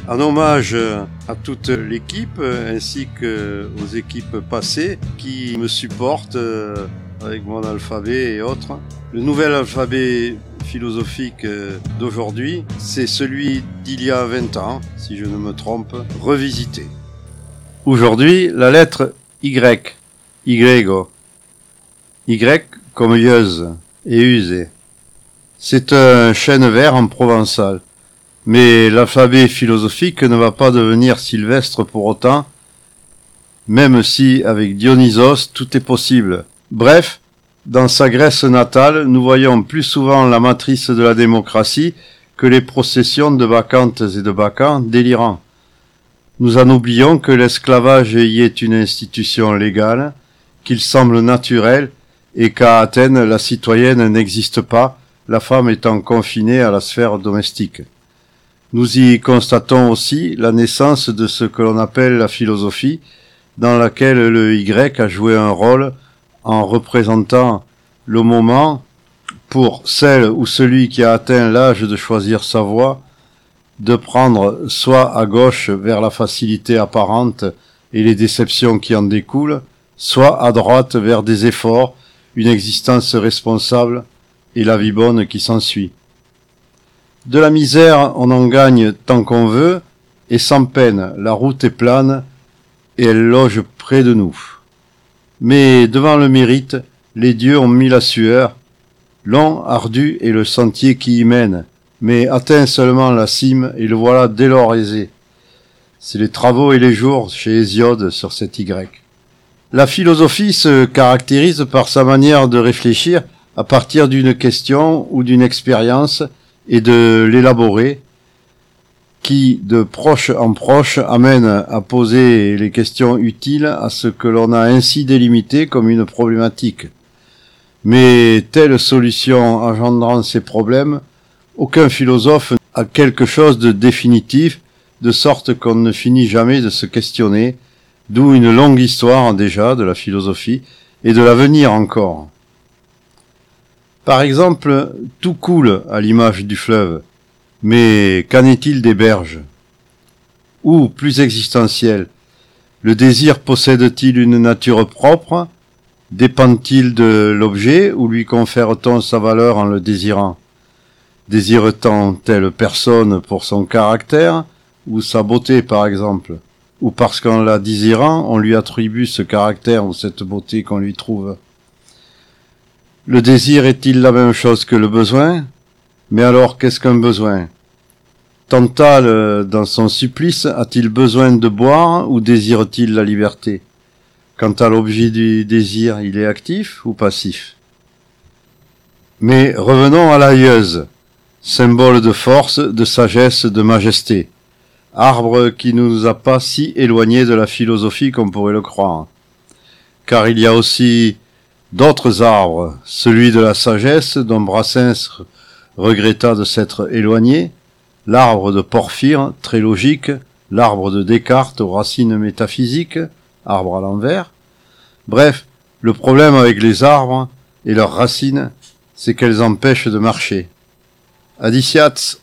En hommage à toute l'équipe ainsi qu'aux équipes passées qui me supportent avec mon alphabet et autres. Le nouvel alphabet philosophique d'aujourd'hui, c'est celui d'il y a 20 ans, si je ne me trompe, revisité. Aujourd'hui, la lettre Y, Y comme yeuse et usée. C'est un chêne vert en provençal. Mais l'alphabet philosophique ne va pas devenir sylvestre pour autant, même si avec Dionysos tout est possible. Bref, dans sa Grèce natale, nous voyons plus souvent la matrice de la démocratie que les processions de bacchantes et de bacchants délirants. Nous en oublions que l'esclavage y est une institution légale, qu'il semble naturel et qu'à Athènes la citoyenne n'existe pas, la femme étant confinée à la sphère domestique. Nous y constatons aussi la naissance de ce que l'on appelle la philosophie, dans laquelle le Y a joué un rôle en représentant le moment pour celle ou celui qui a atteint l'âge de choisir sa voie, de prendre soit à gauche vers la facilité apparente et les déceptions qui en découlent, soit à droite vers des efforts, une existence responsable et la vie bonne qui s'ensuit. De la misère, on en gagne tant qu'on veut, et sans peine, la route est plane, et elle loge près de nous. Mais devant le mérite, les dieux ont mis la sueur, long, ardu est le sentier qui y mène, mais atteint seulement la cime, et le voilà dès lors aisé. C'est les travaux et les jours chez Hésiode sur cet Y. La philosophie se caractérise par sa manière de réfléchir à partir d'une question ou d'une expérience, et de l'élaborer, qui, de proche en proche, amène à poser les questions utiles à ce que l'on a ainsi délimité comme une problématique. Mais telle solution engendrant ces problèmes, aucun philosophe a quelque chose de définitif, de sorte qu'on ne finit jamais de se questionner, d'où une longue histoire déjà de la philosophie, et de l'avenir encore. Par exemple, tout coule à l'image du fleuve, mais qu'en est-il des berges? Ou, plus existentiel, le désir possède-t-il une nature propre? Dépend-il de l'objet ou lui confère-t-on sa valeur en le désirant? Désire-t-on telle personne pour son caractère ou sa beauté par exemple? Ou parce qu'en la désirant, on lui attribue ce caractère ou cette beauté qu'on lui trouve? Le désir est-il la même chose que le besoin? Mais alors, qu'est-ce qu'un besoin? Tantale, dans son supplice, a-t-il besoin de boire ou désire-t-il la liberté? Quant à l'objet du désir, il est actif ou passif? Mais revenons à la yeuse, symbole de force, de sagesse, de majesté, arbre qui ne nous a pas si éloignés de la philosophie qu'on pourrait le croire. Car il y a aussi d'autres arbres, celui de la sagesse dont Brassens regretta de s'être éloigné, l'arbre de Porphyre, très logique, l'arbre de Descartes aux racines métaphysiques, arbre à l'envers. Bref, le problème avec les arbres et leurs racines, c'est qu'elles empêchent de marcher. Adiciats